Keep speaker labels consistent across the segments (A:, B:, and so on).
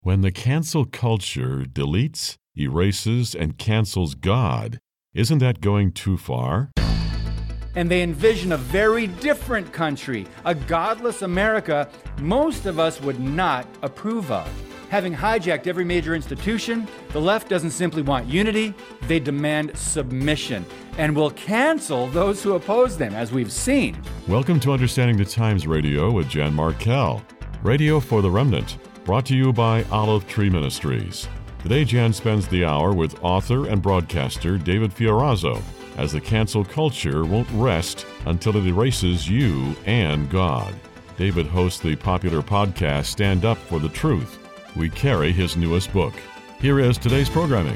A: When the cancel culture deletes, erases, and cancels God, isn't that going too far?
B: And they envision a very different country, a godless America most of us would not approve of. Having hijacked every major institution, the left doesn't simply want unity, they demand submission and will cancel those who oppose them, as we've seen.
A: Welcome to Understanding the Times Radio with Jan Markell. Radio for the Remnant, brought to you by Olive Tree Ministries. Today, Jan spends the hour with author and broadcaster David Fiorazo, as the cancel culture won't rest until it erases you and God. David hosts the popular podcast Stand Up for the Truth. We carry his newest book. Here is today's programming.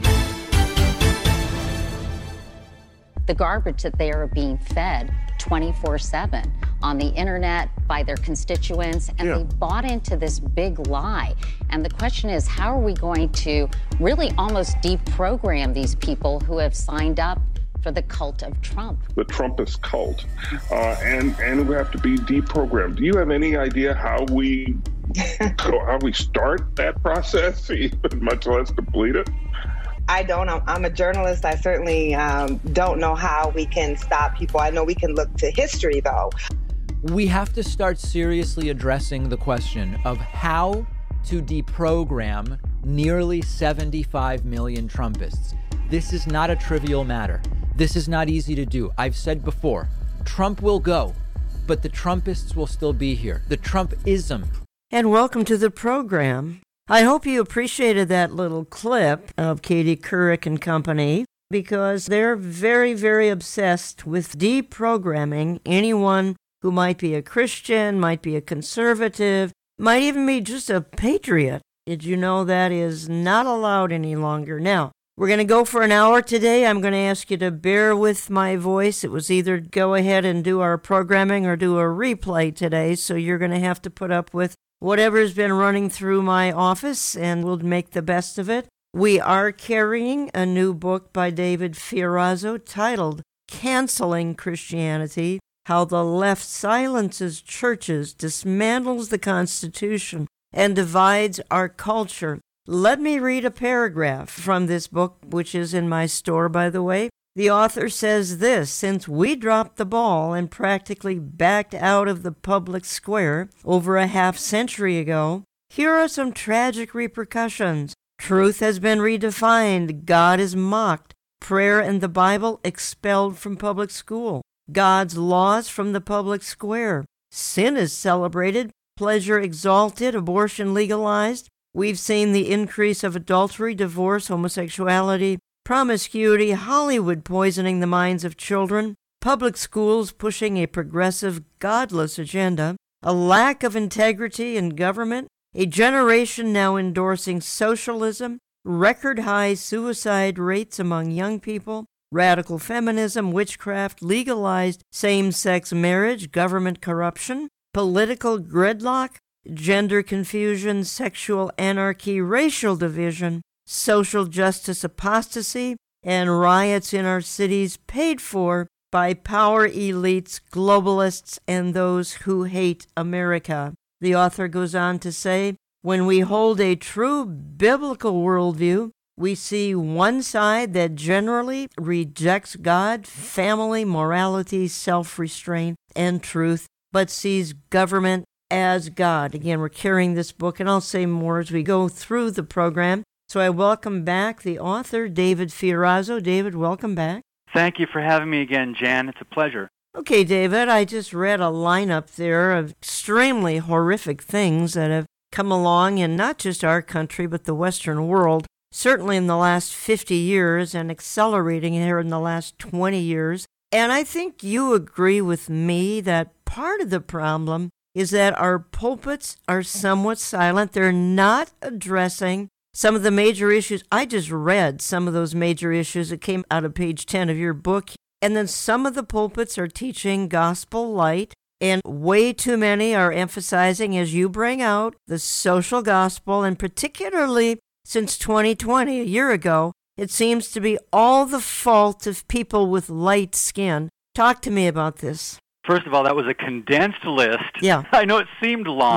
C: The garbage that they are being fed 24/7 on the internet by their constituents, and they bought into this big lie. And the question is, how are we going to really almost deprogram these people who have signed up for the cult of Trump?
D: The Trumpist cult, and we have to be deprogrammed. Do you have any idea how we start that process, even much less complete it?
E: I don't. I'm a journalist. I certainly don't know how we can stop people. I know we can look to history, though.
F: We have to start seriously addressing the question of how to deprogram nearly 75 million Trumpists. This is not a trivial matter. This is not easy to do. I've said before, Trump will go, but the Trumpists will still be here. The Trumpism.
G: And welcome to the program. I hope you appreciated that little clip of Katie Couric and company, because they're very, very obsessed with deprogramming anyone who might be a Christian, might be a conservative, might even be just a patriot. Did you know that is not allowed any longer? Now, we're going to go for an hour today. I'm going to ask you to bear with my voice. It was either go ahead and do our programming or do a replay today, so you're going to have to put up with whatever's been running through my office, and we'll make the best of it. We are carrying a new book by David Fiorazo titled Canceling Christianity: How the Left Silences Churches, Dismantles the Constitution, and Divides Our Culture. Let me read a paragraph from this book, which is in my store, by the way. The author says this: since we dropped the ball and practically backed out of the public square over a half century ago, here are some tragic repercussions. Truth has been redefined. God is mocked. Prayer and the Bible expelled from public school. God's laws from the public square. Sin is celebrated. Pleasure exalted. Abortion legalized. We've seen the increase of adultery, divorce, homosexuality, promiscuity, Hollywood poisoning the minds of children, public schools pushing a progressive, godless agenda, a lack of integrity in government, a generation now endorsing socialism, record-high suicide rates among young people, radical feminism, witchcraft, legalized same-sex marriage, government corruption, political gridlock, gender confusion, sexual anarchy, racial division, social justice apostasy, and riots in our cities paid for by power elites, globalists, and those who hate America. The author goes on to say, when we hold a true biblical worldview, we see one side that generally rejects God, family, morality, self-restraint, and truth, but sees government as God. Again, we're carrying this book, and I'll say more as we go through the program. So I welcome back the author, David Fiorazo. David, welcome back.
H: Thank you for having me again, Jan. It's a pleasure.
G: Okay, David, I just read a lineup there of extremely horrific things that have come along in not just our country, but the Western world, certainly in the last 50 years and accelerating here in the last 20 years. And I think you agree with me that part of the problem is that our pulpits are somewhat silent. They're not addressing some of the major issues. I just read some of those major issues that came out of page 10 of your book. And then some of the pulpits are teaching gospel light, and way too many are emphasizing, as you bring out, the social gospel, and particularly since 2020, a year ago, it seems to be all the fault of people with light skin. Talk to me about this.
H: First of all, that was a condensed list.
G: Yeah.
H: I know it seemed long.
G: Yeah.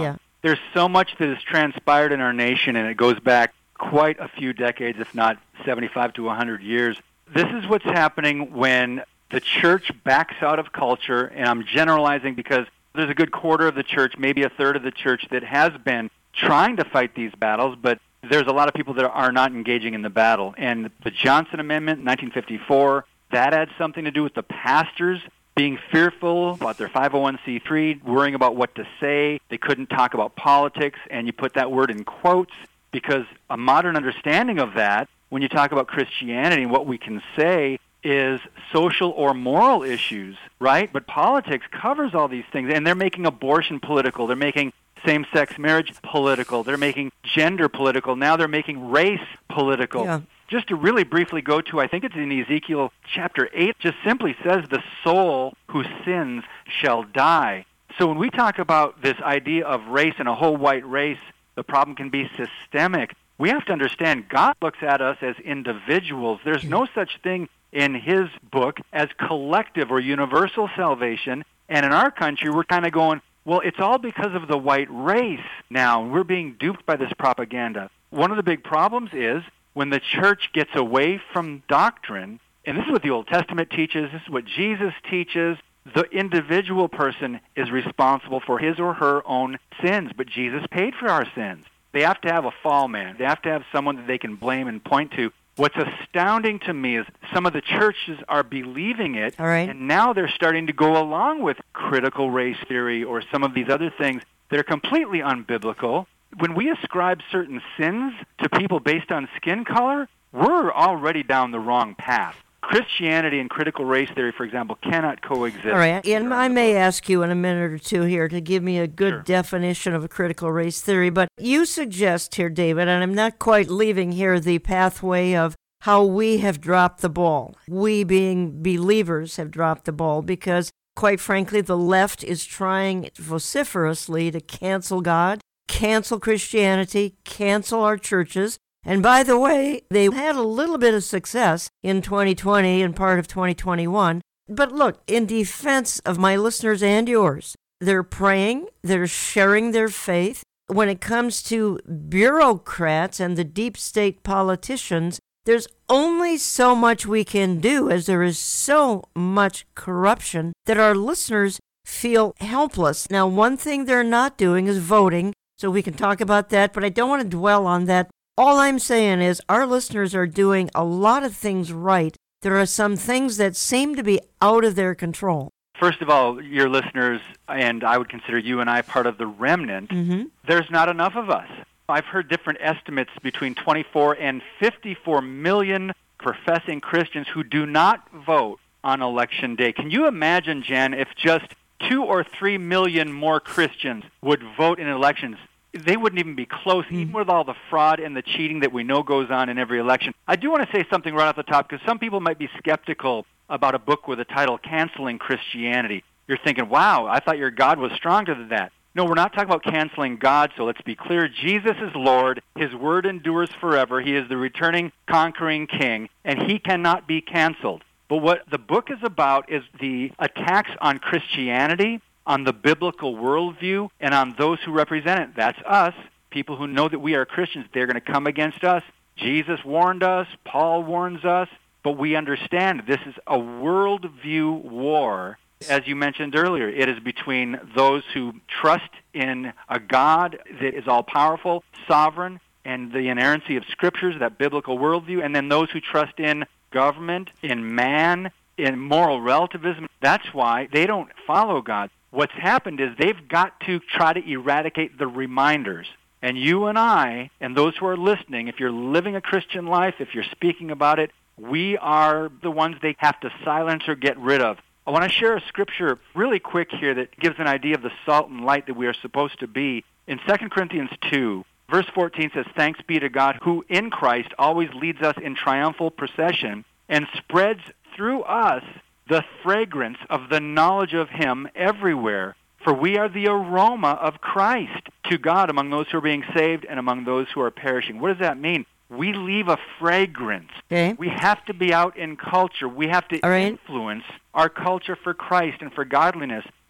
H: There's so much that has transpired in our nation, and it goes back quite a few decades, if not 75 to 100 years. This is what's happening when the church backs out of culture, and I'm generalizing because there's a good quarter of the church, maybe a third of the church, that has been trying to fight these battles, but there's a lot of people that are not engaging in the battle. And the Johnson Amendment, 1954, that had something to do with the pastors being fearful about their 501c3, worrying about what to say. They couldn't talk about politics, and you put that word in quotes because a modern understanding of that, when you talk about Christianity, what we can say is social or moral issues, right? But politics covers all these things, and they're making abortion political. They're making same-sex marriage political. They're making gender political. Now they're making race political.
G: Yeah.
H: Just to really briefly go to, I think it's in Ezekiel chapter 8, just simply says the soul who sins shall die. So when we talk about this idea of race and a whole white race, the problem can be systemic. We have to understand God looks at us as individuals. There's no such thing in his book as collective or universal salvation. And in our country, we're kind of going, well, it's all because of the white race now. We're being duped by this propaganda. One of the big problems is when the church gets away from doctrine, and this is what the Old Testament teaches, this is what Jesus teaches, the individual person is responsible for his or her own sins, but Jesus paid for our sins. They have to have a fall man. They have to have someone that they can blame and point to. What's astounding to me is some of the churches are believing it, and now they're starting to go along with critical race theory or some of these other things that are completely unbiblical. When we ascribe certain sins to people based on skin color, we're already down the wrong path. Christianity and critical race theory, for example, cannot coexist.
G: All right, and I may ask you in a minute or two here to give me a good definition of a critical race theory, but you suggest here, David, and I'm not quite leaving here the pathway of how we have dropped the ball. We, being believers, have dropped the ball because, quite frankly, the left is trying vociferously to cancel God, cancel Christianity, cancel our churches. And by the way, they had a little bit of success in 2020 and part of 2021. But look, in defense of my listeners and yours, they're praying, they're sharing their faith. When it comes to bureaucrats and the deep state politicians, there's only so much we can do as there is so much corruption that our listeners feel helpless. Now, one thing they're not doing is voting, so we can talk about that, but I don't want to dwell on that. All I'm saying is our listeners are doing a lot of things right. There are some things that seem to be out of their control.
H: First of all, your listeners, and I would consider you and I part of the remnant, there's not enough of us. I've heard different estimates between 24 and 54 million professing Christians who do not vote on Election Day. Can you imagine, Jen, if just 2 or 3 million more Christians would vote in elections? They wouldn't even be close, even with all the fraud and the cheating that we know goes on in every election. I do want to say something right off the top, because some people might be skeptical about a book with the title Canceling Christianity. You're thinking, wow, I thought your God was stronger than that. No, we're not talking about canceling God, so let's be clear. Jesus is Lord. His word endures forever. He is the returning, conquering King, and he cannot be canceled. But what the book is about is the attacks on Christianity, on the biblical worldview, and on those who represent it. That's us, people who know that we are Christians. They're going to come against us. Jesus warned us. Paul warns us. But we understand this is a worldview war. As you mentioned earlier, it is between those who trust in a God that is all-powerful, sovereign, and the inerrancy of Scriptures, that biblical worldview, and then those who trust in government, in man, in moral relativism. That's why they don't follow God. What's happened is they've got to try to eradicate the reminders. And you and I, and those who are listening, if you're living a Christian life, if you're speaking about it, we are the ones they have to silence or get rid of. I want to share a scripture really quick here that gives an idea of the salt and light that we are supposed to be. In 2 Corinthians 2, verse 14 says, "Thanks be to God who in Christ always leads us in triumphal procession and spreads through us the fragrance of the knowledge of him everywhere. For we are the aroma of Christ to God among those who are being saved and among those who are perishing." What does that mean? We leave a fragrance. Okay. We have to be out in culture. We have to influence our culture for Christ and for godliness.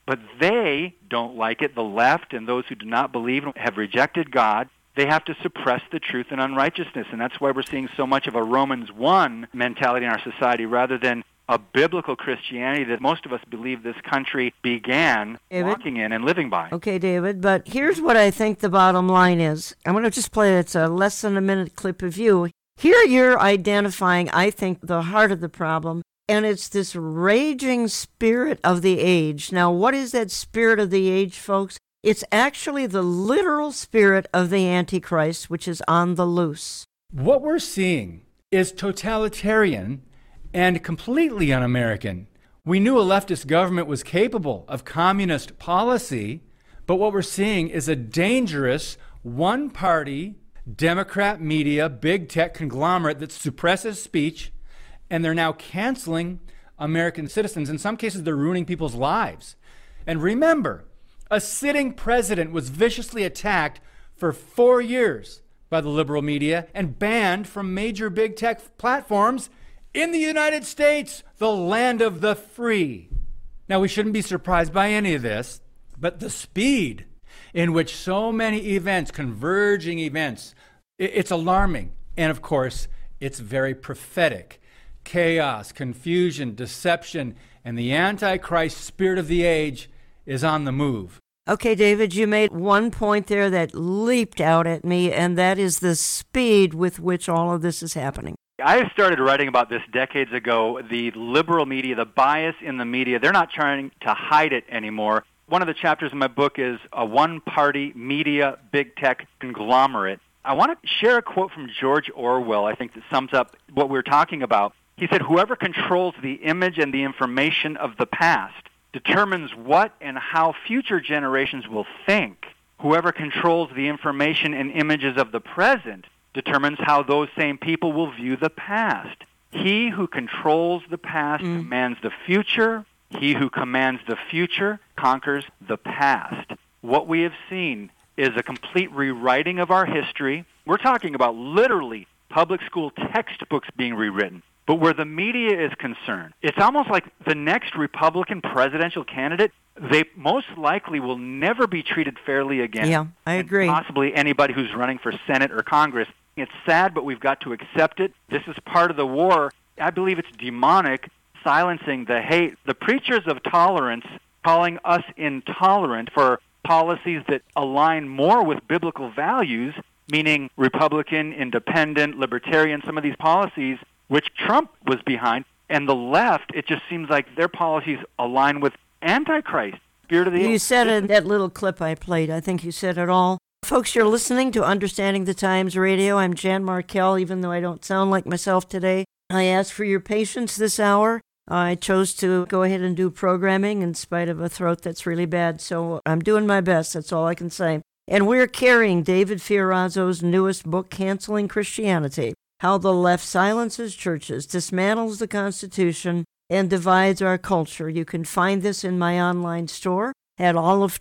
H: but they don't like it. The left and those who do not believe have rejected God. They have to suppress the truth and unrighteousness, and that's why we're seeing so much of a Romans 1 mentality in our society rather than a biblical Christianity that most of us believe this country began walking in and living by.
G: Okay, David, but here's what I think the bottom line is. I'm going to just play it's a less than a minute clip of you. Here you're identifying, I think, the heart of the problem, and it's this raging spirit of the age. Now, what is that spirit of the age, folks? It's actually the literal spirit of the Antichrist, which is on the loose.
B: What we're seeing is totalitarian and completely un-American. We knew a leftist government was capable of communist policy, but what we're seeing is a dangerous one-party Democrat media, big tech conglomerate that suppresses speech, and they're now canceling American citizens. In some cases, they're ruining people's lives. And remember, a sitting president was viciously attacked for 4 years by the liberal media and banned from major big tech platforms in the United States, the land of the free. Now, we shouldn't be surprised by any of this, but the speed in which so many events, converging events, it's alarming. And of course, it's very prophetic. Chaos, confusion, deception, and the Antichrist spirit of the age is on the move.
G: Okay, David, you made one point there that leaped out at me, and that is the speed with which all of this is happening.
H: I started writing about this decades ago. The liberal media, the bias in the media, they're not trying to hide it anymore. One of the chapters in my book is a one-party media big tech conglomerate. I want to share a quote from George Orwell, I think, that sums up what we're talking about. He said, "Whoever controls the image and the information of the past determines what and how future generations will think. Whoever controls the information and images of the present determines how those same people will view the past. He who controls the past commands the future. He who commands the future conquers the past." What we have seen is a complete rewriting of our history. We're talking about literally public school textbooks being rewritten. But where the media is concerned, it's almost like the next Republican presidential candidate, they most likely will never be treated fairly again.
G: Yeah, I agree.
H: And possibly anybody who's running for Senate or Congress. It's sad, but we've got to accept it. This is part of the war. I believe it's demonic, silencing the hate. The preachers of tolerance calling us intolerant for policies that align more with biblical values, meaning Republican, independent, libertarian, some of these policies which Trump was behind, and the left, it just seems like their policies align with Antichrist, spirit of the age.
G: You said in that little clip I played, I think you said it all. Folks, you're listening to Understanding the Times Radio. I'm Jan Markell, even though I don't sound like myself today. I ask for your patience this hour. I chose to go ahead and do programming in spite of a throat that's really bad, so I'm doing my best, that's all I can say. And we're carrying David Fiorazo's newest book, Canceling Christianity: How the Left Silences Churches, Dismantles the Constitution, and Divides Our Culture. You can find this in my online store at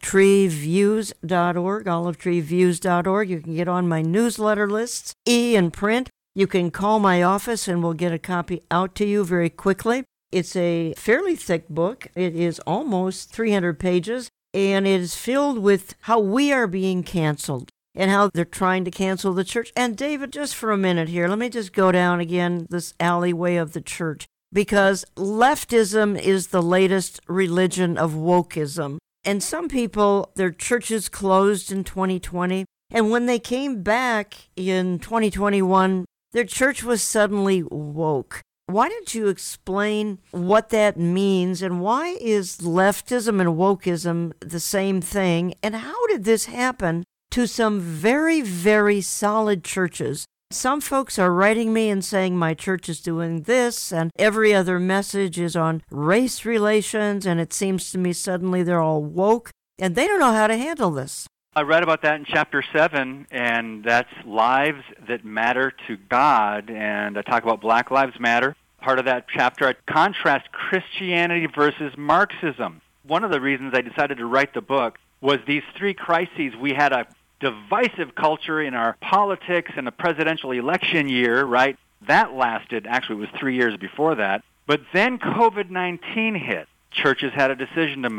G: olivetreeviews.org, olivetreeviews.org. You can get on my newsletter lists, in print. You can call my office and we'll get a copy out to you very quickly. It's a fairly thick book. It is almost 300 pages, and it is filled with how we are being canceled and how they're trying to cancel the church. And David, just for a minute here, let me just go down again this alleyway of the church, because leftism is the latest religion of wokeism. And some people, their churches closed in 2020, and when they came back in 2021, their church was suddenly woke. Why don't you explain what that means, and why is leftism and wokeism the same thing, and how did this happen to some very, very solid churches? Some folks are writing me and saying my church is doing this, and every other message is on race relations, and it seems to me suddenly they're all woke, and they don't know how to handle this.
H: I read about that in Chapter 7, and that's lives that matter to God, and I talk about Black Lives Matter. Part of that chapter, I contrast Christianity versus Marxism. One of the reasons I decided to write the book was these three crises. We had a divisive culture in our politics and the presidential election year, right? That lasted, actually it was 3 years before that. But then COVID-19 hit. Churches had a decision to make.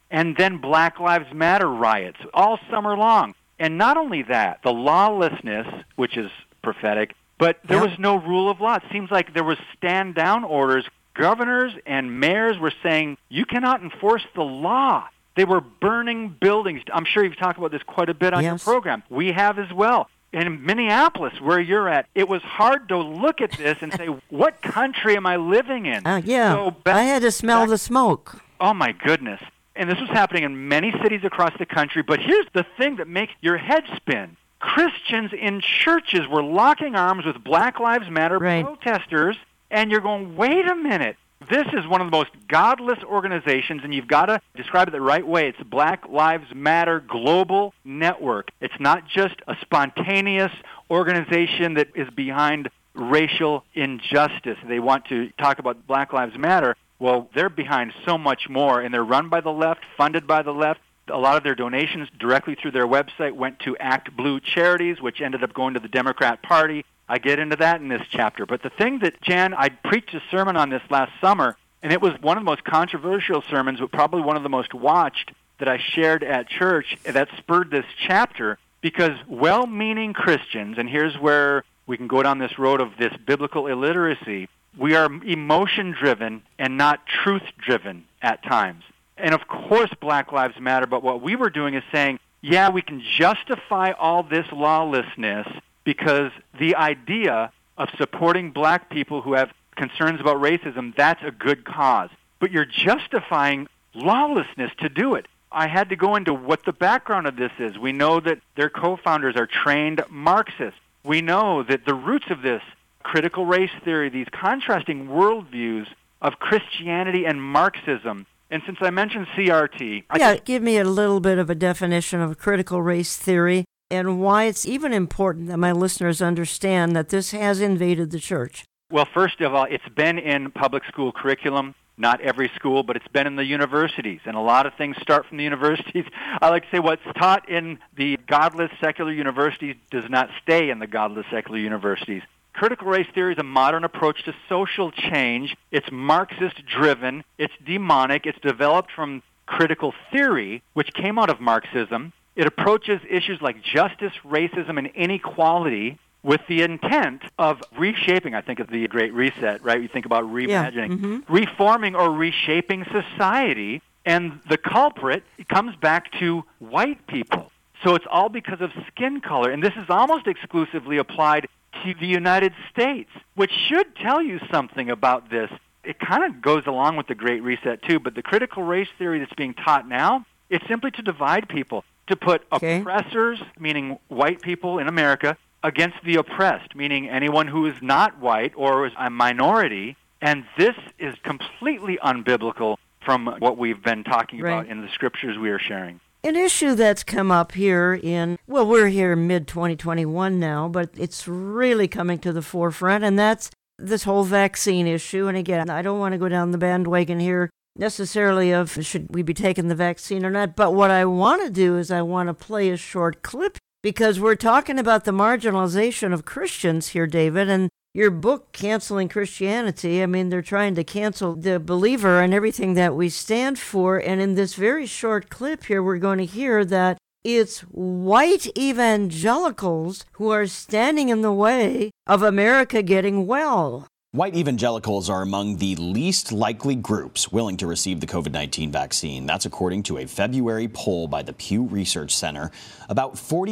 H: and then Black Lives Matter riots all summer long. And not only that, the lawlessness, which is prophetic, but there was no rule of law. It seems like there was stand-down orders. Governors and mayors were saying, you cannot enforce the law. They were burning buildings. I'm sure you've talked about this quite a bit on your program. We have as well. In Minneapolis, where you're at, it was hard to look at this and say, what country am I living in?
G: So I had to smell the smoke.
H: Oh, my goodness. And this was happening in many cities across the country. But here's the thing that makes your head spin. Christians in churches were locking arms with Black Lives Matter protesters, and you're going, wait a minute. This is one of the most godless organizations, and you've got to describe it the right way. It's Black Lives Matter Global Network. It's not just a spontaneous organization that is behind racial injustice. They want to talk about Black Lives Matter. Well, they're behind so much more, and they're run by the left, funded by the left. A lot of their donations directly through their website went to Act Blue charities, which ended up going to the Democrat Party. I get into that in this chapter. But the thing that, Jan, I preached a sermon on this last summer, and it was one of the most controversial sermons, but probably one of the most watched that I shared at church that spurred this chapter, because well-meaning Christians, and here's where we can go down this road of this biblical illiteracy, we are emotion-driven and not truth-driven at times. And of course Black Lives Matter, but what we were doing is saying, yeah, we can justify all this lawlessness because the idea of supporting black people who have concerns about racism, that's a good cause. But you're justifying lawlessness to do it. I had to go into what the background of this is. We know that their co-founders are trained Marxists. We know that the roots of this critical race theory, these contrasting worldviews of Christianity and Marxism. And since I mentioned CRT...
G: give me a little bit of a definition of critical race theory and why it's even important that my listeners understand that this has invaded the church.
H: Well, first of all, it's been in public school curriculum. Not every school, but it's been in the universities. And a lot of things start from the universities. I like to say what's taught in the godless secular universities does not stay in the godless secular universities. Critical race theory is a modern approach to social change. It's Marxist-driven. It's demonic. It's developed from critical theory, which came out of Marxism. It approaches issues like justice, racism, and inequality with the intent of reshaping, I think of the Great Reset, right? You think about reimagining, reforming or reshaping society, and the culprit comes back to white people. So it's all because of skin color, and this is almost exclusively applied to the United States, which should tell you something about this. It kind of goes along with the Great Reset, too, but the critical race theory that's being taught now, it's simply to divide people, to put oppressors, meaning white people in America, against the oppressed, meaning anyone who is not white or is a minority, and this is completely unbiblical from what we've been talking about in the scriptures we are sharing.
G: An issue that's come up here we're here mid-2021 now, but it's really coming to the forefront, and that's this whole vaccine issue. And again, I don't want to go down the bandwagon here necessarily of should we be taking the vaccine or not, but what I want to do is I want to play a short clip because we're talking about the marginalization of Christians here, David, and your book, Canceling Christianity, I mean, they're trying to cancel the believer and everything that we stand for. And in this very short clip here, we're going to hear that it's white evangelicals who are standing in the way of America getting well.
I: White evangelicals are among the least likely groups willing to receive the COVID-19 vaccine. That's according to a February poll by the Pew Research Center. About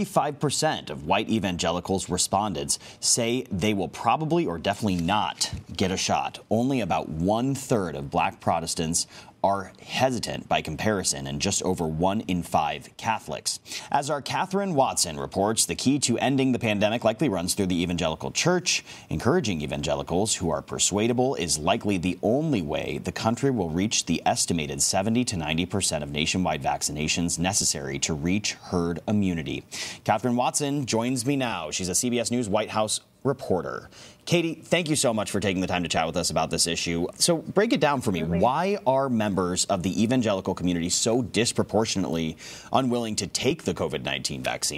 I: 45% of white evangelicals respondents say they will probably or definitely not get a shot. Only about 1/3 of black Protestants are hesitant by comparison, and just over 1 in 5 Catholics. As our Catherine Watson reports, the key to ending the pandemic likely runs through the evangelical church. Encouraging evangelicals who are persuadable is likely the only way the country will reach the estimated 70 to 90% of nationwide vaccinations necessary to reach herd immunity. Catherine Watson joins me now. She's a CBS News White House reporter. Katie, thank you so much for taking the time to chat with us about this issue. So break it down for me. Why are members of the evangelical community so disproportionately unwilling to take the COVID-19 vaccine?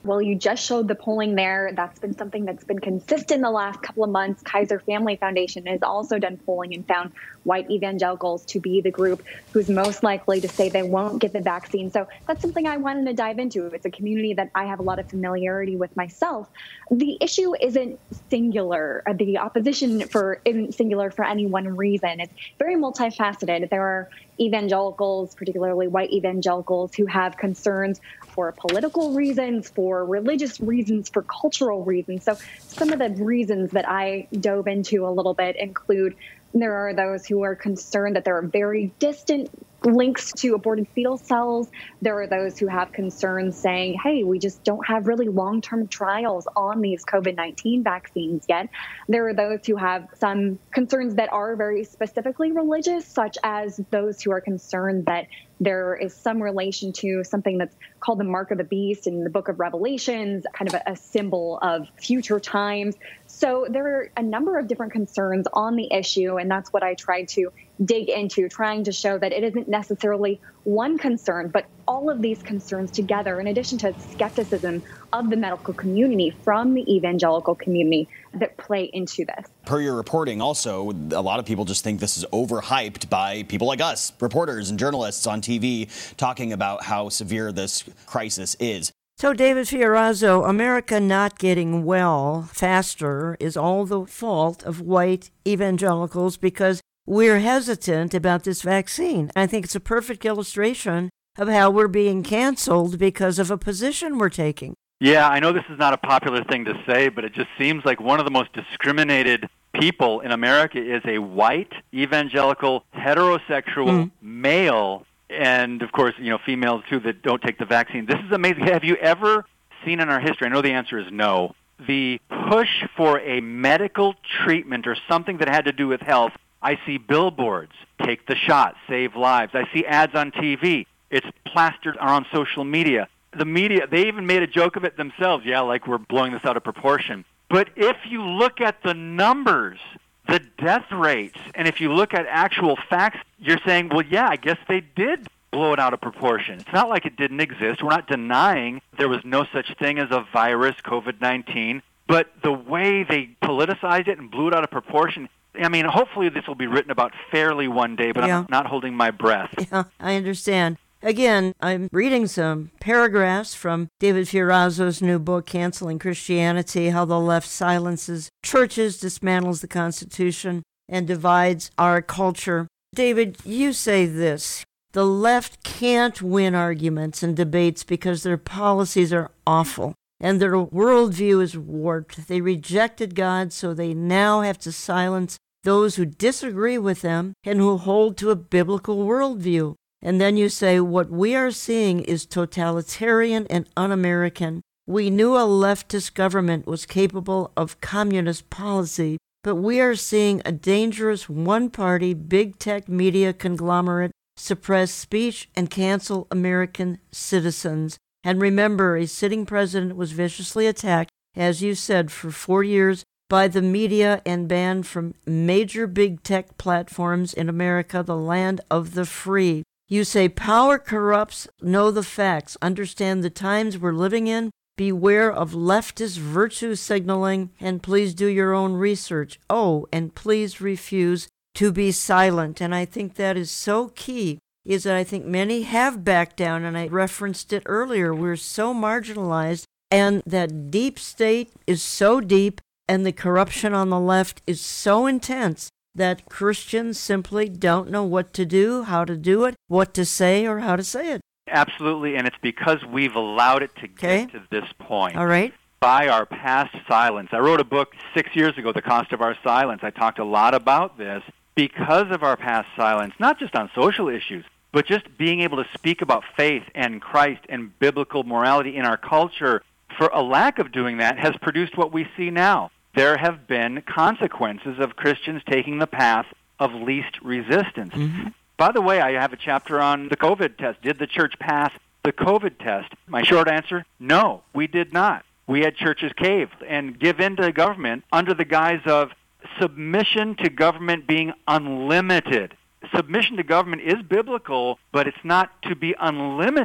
J: Well, you just showed the polling there. That's been something that's been consistent the last couple of months. Kaiser Family Foundation has also done polling and found white evangelicals to be the group who's most likely to say they won't get the vaccine. So that's something I wanted to dive into. It's a community that I have a lot of familiarity with myself. The issue isn't singular. The opposition isn't singular for any one reason. It's very multifaceted. There are evangelicals, particularly white evangelicals, who have concerns for political reasons, for religious reasons, for cultural reasons. So some of the reasons that I dove into a little bit include there are those who are concerned that there are very distant links to aborted fetal cells. There are those who have concerns saying, hey, we just don't have really long-term trials on these COVID-19 vaccines yet. There are those who have some concerns that are very specifically religious, such as those who are concerned that there is some relation to something that's called the mark of the beast in the book of Revelations, kind of a symbol of future times. So there are a number of different concerns on the issue, and that's what I tried to dig into, trying to show that it isn't necessarily one concern, but all of these concerns together, in addition to skepticism of the medical community from the evangelical community, that play into this.
I: Per your reporting, also, a lot of people just think this is overhyped by people like us, reporters and journalists on TV, talking about how severe this crisis is.
G: So, David Fiorazo, America not getting well faster is all the fault of white evangelicals because we're hesitant about this vaccine. I think it's a perfect illustration of how we're being canceled because of a position we're taking.
H: Yeah, I know this is not a popular thing to say, but it just seems like one of the most discriminated people in America is a white, evangelical, heterosexual male, and, of course, females, too, that don't take the vaccine. This is amazing. Have you ever seen in our history, I know the answer is no, the push for a medical treatment or something that had to do with health? I see billboards, take the shot, save lives. I see ads on TV. It's plastered on social media. The media, they even made a joke of it themselves. Yeah, like we're blowing this out of proportion. But if you look at the numbers, the death rates, and if you look at actual facts, you're saying, well, yeah, I guess they did blow it out of proportion. It's not like it didn't exist. We're not denying there was no such thing as a virus, COVID-19. But the way they politicized it and blew it out of proportion, I mean, hopefully this will be written about fairly one day, but I'm not holding my breath.
G: Yeah, I understand. Again, I'm reading some paragraphs from David Fiorazo's new book, Canceling Christianity, How the Left Silences Churches, Dismantles the Constitution, and Divides Our Culture. David, you say this: the left can't win arguments and debates because their policies are awful and their worldview is warped. They rejected God, so they now have to silence those who disagree with them and who hold to a biblical worldview. And then you say, what we are seeing is totalitarian and un-American. We knew a leftist government was capable of communist policy, but we are seeing a dangerous one-party, big tech media conglomerate suppress speech and cancel American citizens. And remember, a sitting president was viciously attacked, as you said, for 4 years by the media and banned from major big tech platforms in America, the land of the free. You say power corrupts, know the facts, understand the times we're living in, beware of leftist virtue signaling, and please do your own research. Oh, and please refuse to be silent. And I think that is so key, is that I think many have backed down, and I referenced it earlier. We're so marginalized, and that deep state is so deep, and the corruption on the left is so intense that Christians simply don't know what to do, how to do it, what to say, or how to say it.
H: Absolutely, and it's because we've allowed it to get to this point.
G: All right.
H: By our past silence. I wrote a book 6 years ago, The Cost of Our Silence. I talked a lot about this because of our past silence, not just on social issues, but just being able to speak about faith and Christ and biblical morality in our culture. For a lack of doing that has produced what we see now. There have been consequences of Christians taking the path of least resistance. Mm-hmm. By the way, I have a chapter on the COVID test. Did the church pass the COVID test? My short answer, no, we did not. We had churches cave and give in to government under the guise of submission to government being unlimited. Submission to government is biblical, but it's not to be unlimited.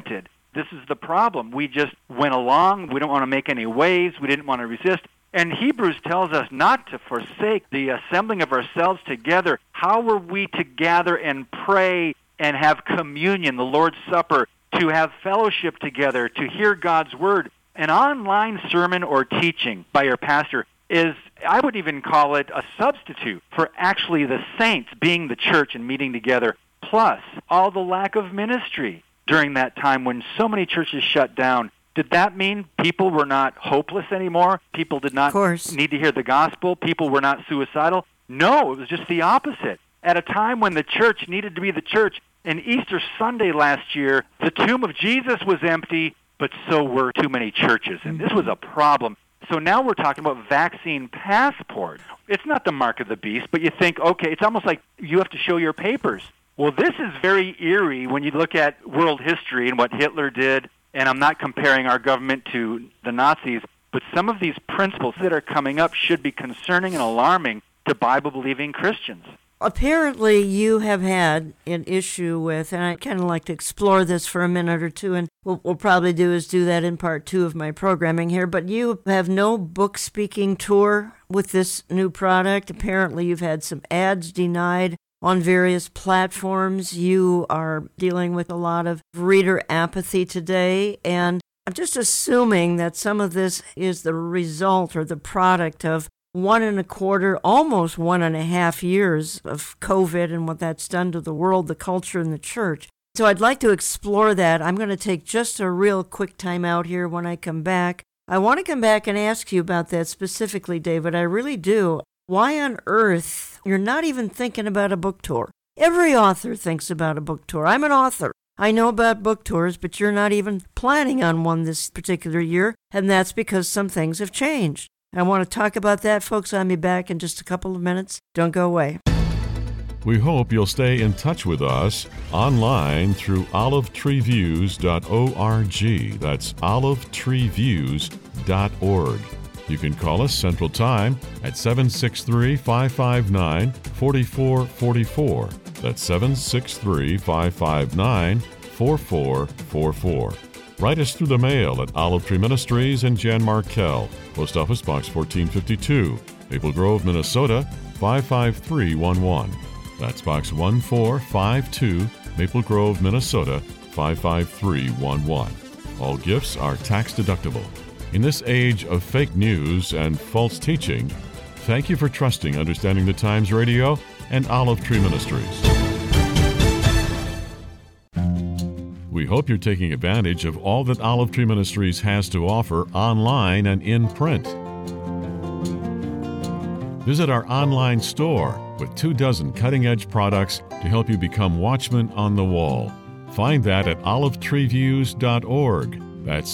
H: This is the problem. We just went along. We don't want to make any waves. We didn't want to resist. And Hebrews tells us not to forsake the assembling of ourselves together. How were we to gather and pray and have communion, the Lord's Supper, to have fellowship together, to hear God's Word? An online sermon or teaching by your pastor is, I would even call it a substitute for actually the saints being the church and meeting together, plus all the lack of ministry during that time when so many churches shut down. Did that mean people were not hopeless anymore? People did not need to hear the gospel? People were not suicidal? No, it was just the opposite. At a time when the church needed to be the church, and Easter Sunday last year, the tomb of Jesus was empty, but so were too many churches, and this was a problem. So now we're talking about vaccine passport. It's not the mark of the beast, but you think, okay, it's almost like you have to show your papers. Well, this is very eerie when you look at world history and what Hitler did, and I'm not comparing our government to the Nazis, but some of these principles that are coming up should be concerning and alarming to Bible-believing Christians.
G: Apparently, you have had an issue with, and I kind of like to explore this for a minute or two, and what we'll probably do is do that in part 2 of my programming here, but you have no book-speaking tour with this new product. Apparently, you've had some ads denied on various platforms. You are dealing with a lot of reader apathy today, and I'm just assuming that some of this is the result or the product of 1.25, almost 1.5 years of COVID and what that's done to the world, the culture, and the church. So I'd like to explore that. I'm going to take just a real quick time out here when I come back. I want to come back and ask you about that specifically, David. I really do. Why on earth you're not even thinking about a book tour? Every author thinks about a book tour. I'm an author. I know about book tours, but you're not even planning on one this particular year, and that's because some things have changed. I want to talk about that, folks. I'll be back in just a couple of minutes. Don't go away.
A: We hope you'll stay in touch with us online through olivetreeviews.org. That's olivetreeviews.org. You can call us Central Time at 763-559-4444. That's 763-559-4444. Write us through the mail at Olive Tree Ministries and Jan Markell, Post Office Box 1452, Maple Grove, Minnesota 55311. That's Box 1452, Maple Grove, Minnesota 55311. All gifts are tax deductible. In this age of fake news and false teaching, thank you for trusting Understanding the Times Radio and Olive Tree Ministries. We hope you're taking advantage of all that Olive Tree Ministries has to offer online and in print. Visit our online store with 24 cutting-edge products to help you become watchmen on the wall. Find that at olivetreeviews.org. That's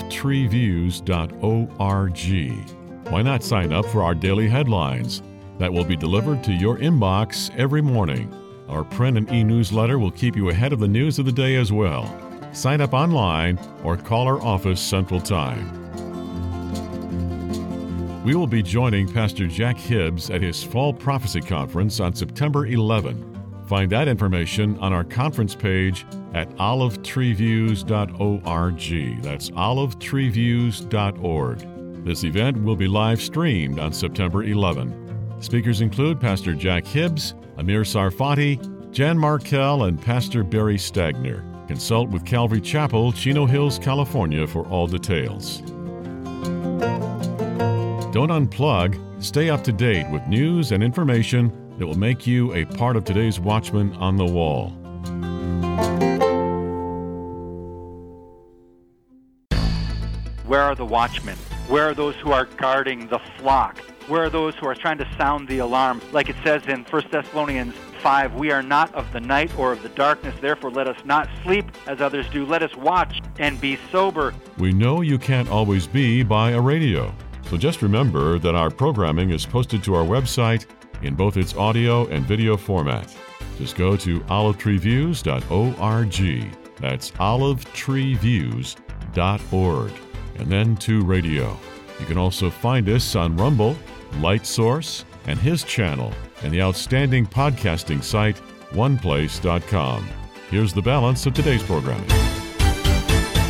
A: olivetreeviews.org. Why not sign up for our daily headlines that will be delivered to your inbox every morning? Our print and e-newsletter will keep you ahead of the news of the day as well. Sign up online or call our office Central Time. We will be joining Pastor Jack Hibbs at his Fall Prophecy Conference on September 11. Find that information on our conference page at olivetreeviews.org. That's olivetreeviews.org. This event will be live streamed on September 11. Speakers include Pastor Jack Hibbs, Amir Sarfati, Jan Markell, and Pastor Barry Stagner. Consult with Calvary Chapel, Chino Hills, California for all details. Don't unplug. Stay up to date with news and information that will make you a part of today's Watchman on the Wall.
H: Where are the watchmen? Where are those who are guarding the flock? Where are those who are trying to sound the alarm? Like it says in 1 Thessalonians 5, we are not of the night or of the darkness, therefore let us not sleep as others do. Let us watch and be sober.
A: We know you can't always be by a radio, so just remember that our programming is posted to our website in both its audio and video format. Just go to olivetreeviews.org. That's olivetreeviews.org. And then to radio. You can also find us on Rumble, LightSource, and his channel, and the outstanding podcasting site, oneplace.com. Here's the balance of today's programming.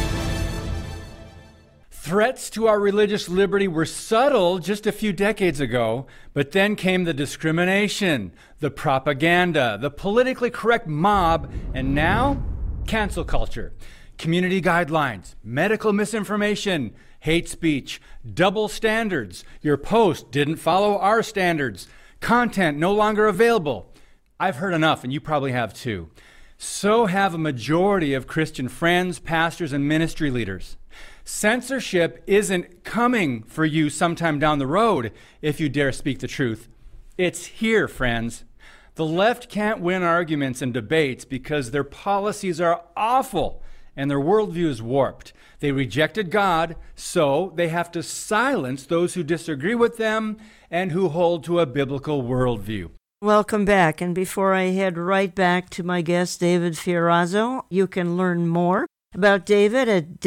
B: Threats to our religious liberty were subtle just a few decades ago, but then came the discrimination, the propaganda, the politically correct mob, and now, cancel culture, community guidelines, medical misinformation, hate speech, double standards, your post didn't follow our standards, content no longer available. I've heard enough, and you probably have too. So have a majority of Christian friends, pastors, and ministry leaders. Censorship isn't coming for you sometime down the road if you dare speak the truth. It's here, friends. The left can't win arguments and debates because their policies are awful and their worldview is warped. They rejected God, so they have to silence those who disagree with them and who hold to a biblical worldview.
G: Welcome back. And before I head right back to my guest, David Fiorazo, you can learn more about David at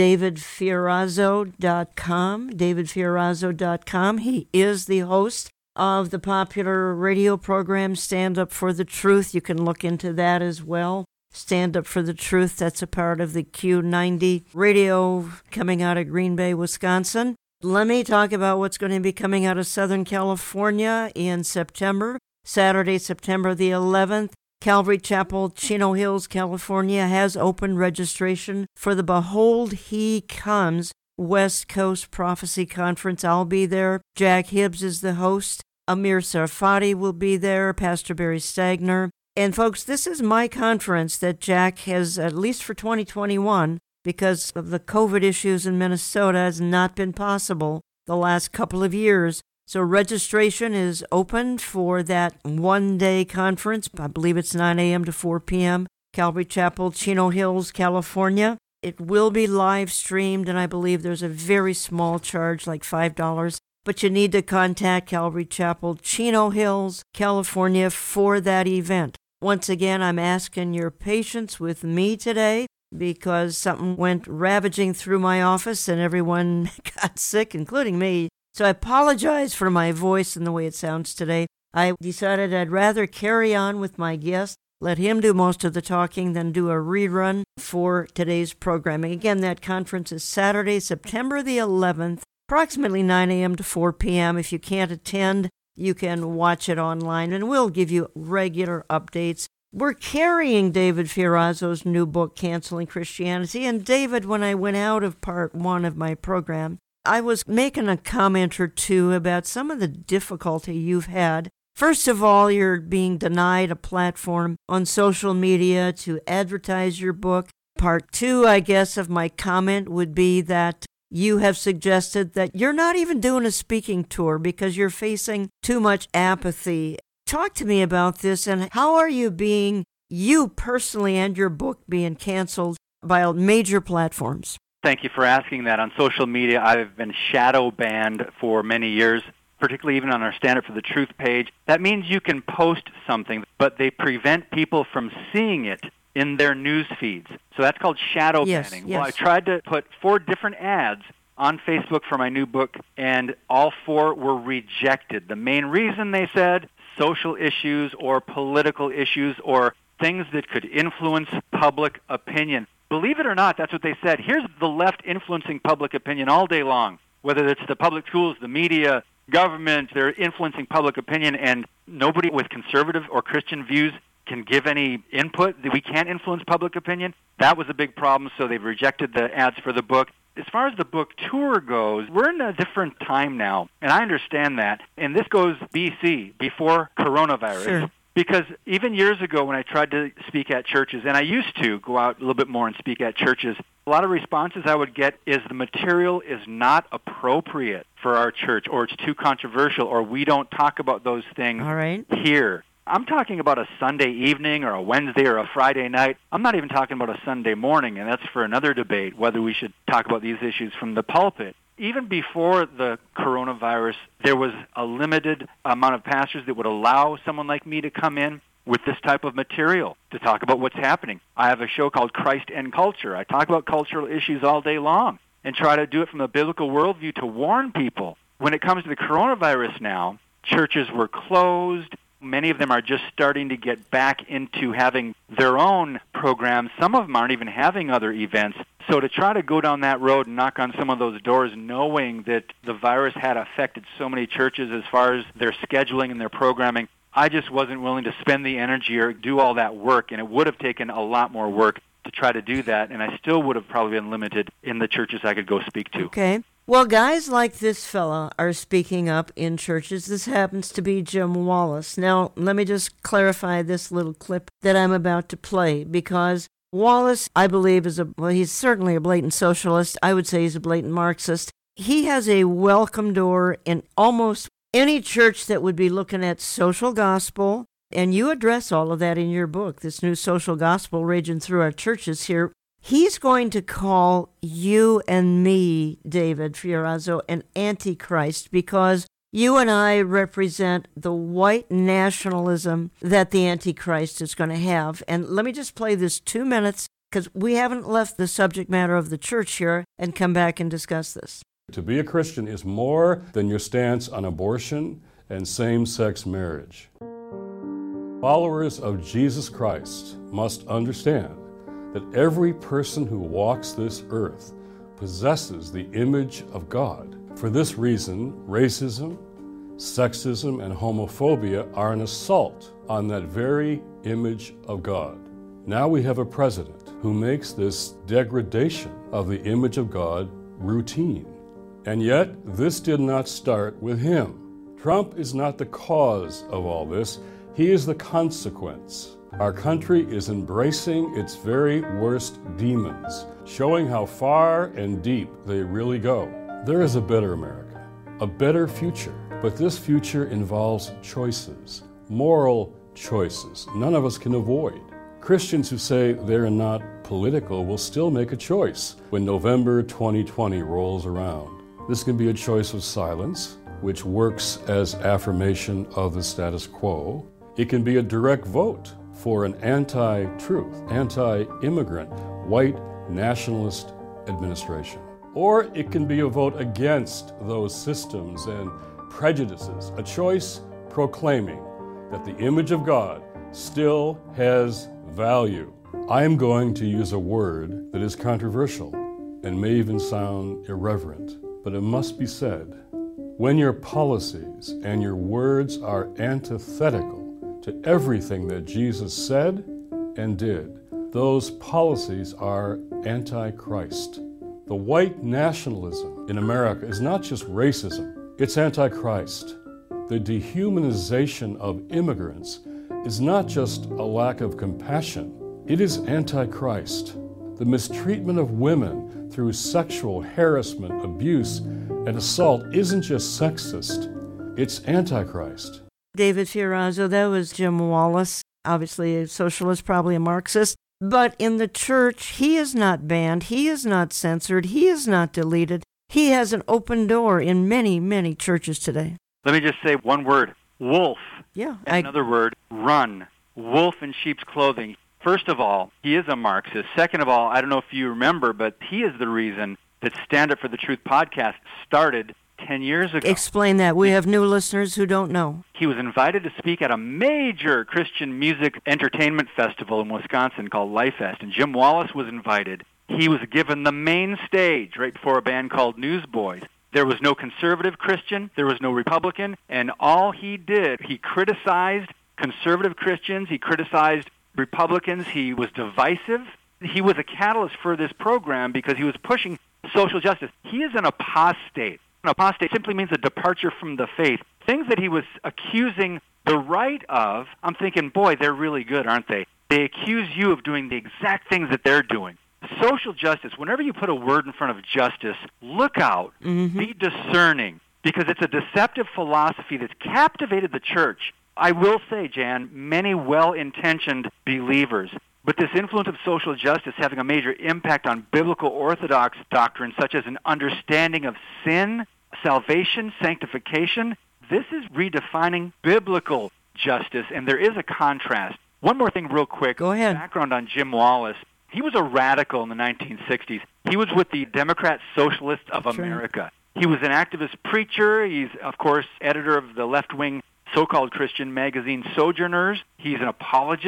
G: davidfiorazo.com, davidfiorazo.com. He is the host of the popular radio program Stand Up for the Truth. You can look into that as well. Stand Up for the Truth, that's a part of the Q90 radio coming out of Green Bay, Wisconsin. Let me talk about what's going to be coming out of Southern California in September. Saturday, September the 11th. Calvary Chapel, Chino Hills, California has opened registration for the Behold He Comes West Coast Prophecy Conference. I'll be there. Jack Hibbs is the host. Amir Sarfati will be there. Pastor Barry Stagner. And folks, this is my conference that Jack has, at least for 2021, because of the COVID issues in Minnesota, has not been possible the last couple of years. So registration is open for that one-day conference. I believe it's 9 a.m. to 4 p.m. Calvary Chapel, Chino Hills, California. It will be live streamed, and I believe there's a very small charge, like $5. But you need to contact Calvary Chapel, Chino Hills, California for that event. Once again, I'm asking your patience with me today because something went ravaging through my office and everyone got sick, including me. So I apologize for my voice and the way it sounds today. I decided I'd rather carry on with my guest, let him do most of the talking, than do a rerun for today's programming. Again, that conference is Saturday, September the 11th, approximately 9 a.m. to 4 p.m. If you can't attend, you can watch it online, and we'll give you regular updates. We're carrying David Fiorazo's new book, Canceling Christianity. And David, when I went out of part one of my program, I was making a comment or two about some of the difficulty you've had. First of all, you're being denied a platform on social media to advertise your book. Part two, I guess, of my comment would be that you have suggested that you're not even doing a speaking tour because you're facing too much apathy. Talk to me about this, and how are you personally and your book being canceled by major platforms?
H: Thank you for asking that. On social media, I've been shadow banned for many years, particularly even on our Stand Up for the Truth page. That means you can post something, but they prevent people from seeing it in their news feeds. So that's called shadow banning.
G: Yes.
H: Well, I tried to put 4 different ads on Facebook for my new book, and all 4 were rejected. The main reason, they said, social issues or political issues or things that could influence public opinion. Believe it or not, that's what they said. Here's the left influencing public opinion all day long. Whether it's the public schools, the media, government, they're influencing public opinion, and nobody with conservative or Christian views can give any input. We can't influence public opinion. That was a big problem, so they've rejected the ads for the book. As far as the book tour goes, we're in a different time now, and I understand that. And this goes BC, before coronavirus.
G: Sure.
H: Because even years ago when I tried to speak at churches, and I used to go out a little bit more and speak at churches, a lot of responses I would get is the material is not appropriate for our church, or it's too controversial, or we don't talk about those things here. I'm talking about a Sunday evening or a Wednesday or a Friday night. I'm not even talking about a Sunday morning, and that's for another debate, whether we should talk about these issues from the pulpit. Even before the coronavirus, there was a limited amount of pastors that would allow someone like me to come in with this type of material to talk about what's happening. I have a show called Christ and Culture. I talk about cultural issues all day long and try to do it from a biblical worldview to warn people. When it comes to the coronavirus now, churches were closed. Many of them are just starting to get back into having their own programs. Some of them aren't even having other events. So to try to go down that road and knock on some of those doors knowing that the virus had affected so many churches as far as their scheduling and their programming, I just wasn't willing to spend the energy or do all that work, and it would have taken a lot more work to try to do that, and I still would have probably been limited in the churches I could go speak to.
G: Okay. Well, guys like this fella are speaking up in churches. This happens to be Jim Wallis. Now, let me just clarify this little clip that I'm about to play, because Wallis, I believe, he's certainly a blatant socialist. I would say he's a blatant Marxist. He has a welcome door in almost any church that would be looking at social gospel, and you address all of that in your book, this new social gospel raging through our churches here. He's going to call you and me, David Fiorazo, an antichrist, because you and I represent the white nationalism that the antichrist is going to have. And let me just play this 2 minutes, because we haven't left the subject matter of the church here, and come back and discuss this.
K: To be a Christian is more than your stance on abortion and same-sex marriage. Followers of Jesus Christ must understand that every person who walks this earth possesses the image of God. For this reason, racism, sexism, and homophobia are an assault on that very image of God. Now we have a president who makes this degradation of the image of God routine. And yet, this did not start with him. Trump is not the cause of all this. He is the consequence. Our country is embracing its very worst demons, showing how far and deep they really go. There is a better America, a better future, but this future involves choices, moral choices none of us can avoid. Christians who say they're not political will still make a choice when November 2020 rolls around. This can be a choice of silence, which works as affirmation of the status quo. It can be a direct vote for an anti-truth, anti-immigrant, white nationalist administration. Or it can be a vote against those systems and prejudices, a choice proclaiming that the image of God still has value. I am going to use a word that is controversial and may even sound irreverent, but it must be said. When your policies and your words are antithetical to everything that Jesus said and did, those policies are anti-Christ. The white nationalism in America is not just racism, it's anti-Christ. The dehumanization of immigrants is not just a lack of compassion, it is anti-Christ. The mistreatment of women through sexual harassment, abuse, and assault isn't just sexist, it's anti-Christ.
G: David Fiorazo, that was Jim Wallis, obviously a socialist, probably a Marxist. But in the church, he is not banned, he is not censored, he is not deleted. He has an open door in many, many churches today.
H: Let me just say one word, wolf.
G: Yeah.
H: Another word, run. Wolf in sheep's clothing. First of all, he is a Marxist. Second of all, I don't know if you remember, but he is the reason that Stand Up for the Truth podcast started 10 years ago.
G: Explain that. We have new listeners who don't know.
H: He was invited to speak at a major Christian music entertainment festival in Wisconsin called Lifefest, and Jim Wallis was invited. He was given the main stage right before a band called Newsboys. There was no conservative Christian, there was no Republican, and all he did, he criticized conservative Christians, he criticized Republicans, he was divisive. He was a catalyst for this program because he was pushing social justice. He is an apostate. An apostate simply means a departure from the faith. Things that he was accusing the right of, I'm thinking, boy, they're really good, aren't they? They accuse you of doing the exact things that they're doing. Social justice, whenever you put a word in front of justice, look out, be discerning, because it's a deceptive philosophy that's captivated the church. I will say, Jan, many well-intentioned believers, but this influence of social justice having a major impact on biblical orthodox doctrines such as an understanding of sin, salvation, sanctification, this is redefining biblical justice, and there is a contrast. One more thing real quick.
G: Go ahead.
H: Background on Jim Wallis. He was a radical in the 1960s. He was with the Democrat Socialists of America. He was an activist preacher. He's, of course, editor of the left-wing so-called Christian magazine Sojourners. He's an apologist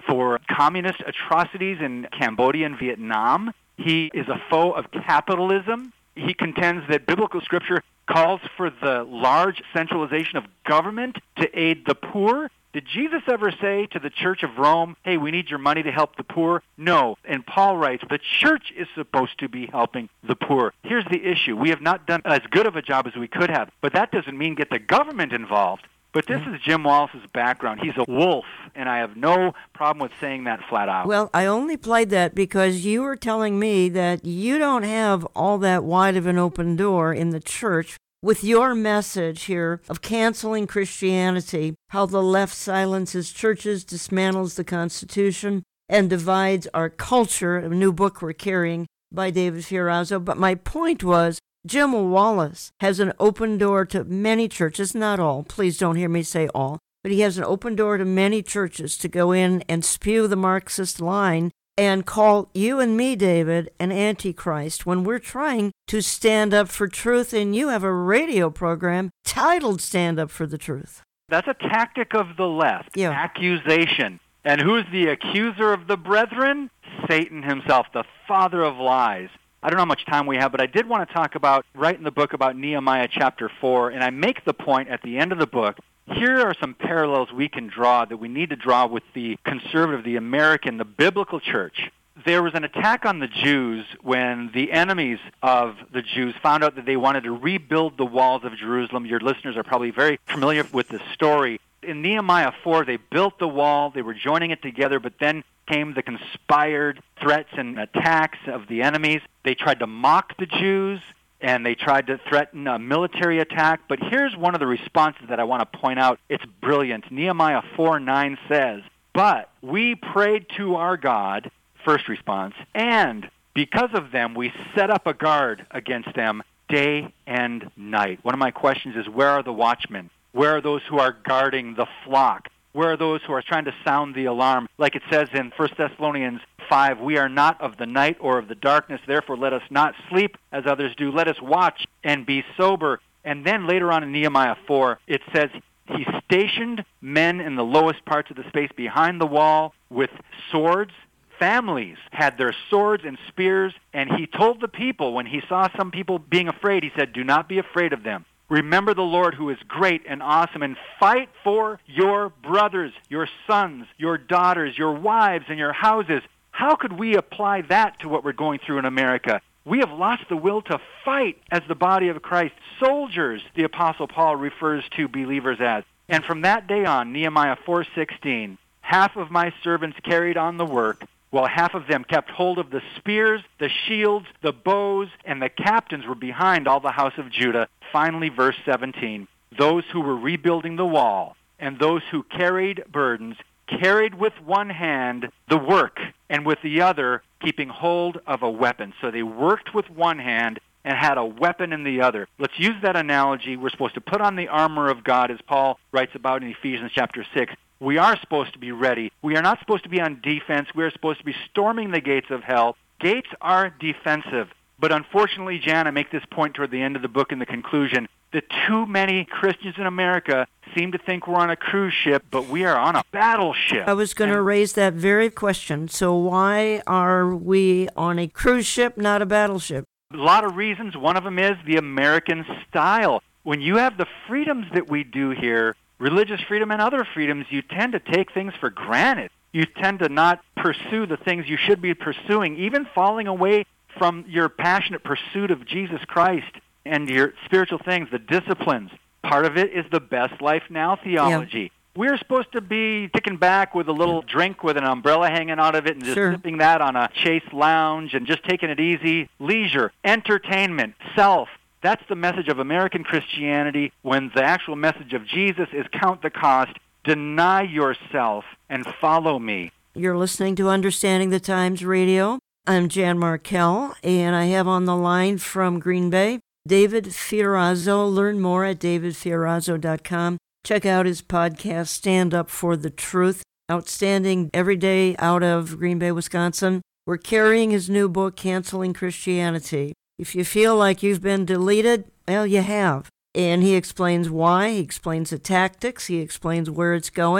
H: for communist atrocities in Cambodia and Vietnam. He is a foe of capitalism. He contends that biblical scripture calls for the large centralization of government to aid the poor. Did Jesus ever say to the Church of Rome, hey, we need your money to help the poor? No. And Paul writes, the church is supposed to be helping the poor. Here's the issue. We have not done as good of a job as we could have, but that doesn't mean get the government involved. But this is Jim Wallis's background. He's a wolf, and I have no problem with saying that flat out.
G: Well, I only played that because you were telling me that you don't have all that wide of an open door in the church with your message here of canceling Christianity, how the left silences churches, dismantles the Constitution, and divides our culture, a new book we're carrying by David Fiorazo. But my point was, Jim Wallis has an open door to many churches, not all, please don't hear me say all, but he has an open door to many churches to go in and spew the Marxist line and call you and me, David, an antichrist when we're trying to stand up for truth, and you have a radio program titled Stand Up for the Truth.
H: That's a tactic of the left, accusation. And who's the accuser of the brethren? Satan himself, the father of lies. I don't know how much time we have, but I did want to talk about, right in the book, about Nehemiah chapter 4, and I make the point at the end of the book, here are some parallels we can draw that we need to draw with the conservative, the American, the biblical church. There was an attack on the Jews when the enemies of the Jews found out that they wanted to rebuild the walls of Jerusalem. Your listeners are probably very familiar with this story. In Nehemiah 4, they built the wall, they were joining it together, but then came the conspired threats and attacks of the enemies. They tried to mock the Jews, and they tried to threaten a military attack. But here's one of the responses that I want to point out. It's brilliant. Nehemiah 4:9 says, but we prayed to our God, first response, and because of them we set up a guard against them day and night. One of my questions is, where are the watchmen? Where are those who are guarding the flock? Where are those who are trying to sound the alarm? Like it says in 1 Thessalonians 5, we are not of the night or of the darkness, therefore let us not sleep as others do. Let us watch and be sober. And then later on in Nehemiah 4, it says he stationed men in the lowest parts of the space behind the wall with swords. Families had their swords and spears, and he told the people, when he saw some people being afraid, he said, do not be afraid of them. Remember the Lord who is great and awesome, and fight for your brothers, your sons, your daughters, your wives, and your houses. How could we apply that to what we're going through in America? We have lost the will to fight as the body of Christ. Soldiers, the Apostle Paul refers to believers as. And from that day on, Nehemiah 4:16, half of my servants carried on the work, while half of them kept hold of the spears, the shields, the bows, and the captains were behind all the house of Judah. Finally, verse 17, those who were rebuilding the wall and those who carried burdens carried with one hand the work and with the other keeping hold of a weapon. So they worked with one hand and had a weapon in the other. Let's use that analogy. We're supposed to put on the armor of God, as Paul writes about in Ephesians chapter 6. We are supposed to be ready. We are not supposed to be on defense. We are supposed to be storming the gates of hell. Gates are defensive. But unfortunately, Jan, I make this point toward the end of the book in the conclusion, that too many Christians in America seem to think we're on a cruise ship, but we are on a battleship.
G: I was going to raise that very question. So why are we on a cruise ship, not a battleship?
H: A lot of reasons. One of them is the American style. When you have the freedoms that we do here, religious freedom and other freedoms, you tend to take things for granted. You tend to not pursue the things you should be pursuing, even falling away from your passionate pursuit of Jesus Christ and your spiritual things, the disciplines. Part of it is the best life now theology. Yeah. We're supposed to be kicking back with a little drink with an umbrella hanging out of it and just sipping that on a Chase lounge and just taking it easy. Leisure, entertainment, self. That's the message of American Christianity, when the actual message of Jesus is count the cost, deny yourself, and follow me.
G: You're listening to Understanding the Times Radio. I'm Jan Markell, and I have on the line from Green Bay, David Fiorazo. Learn more at davidfiorazo.com. Check out his podcast, Stand Up for the Truth. Outstanding every day out of Green Bay, Wisconsin. We're carrying his new book, Canceling Christianity. If you feel like you've been deleted, well, you have. And he explains why. He explains the tactics. He explains where it's going.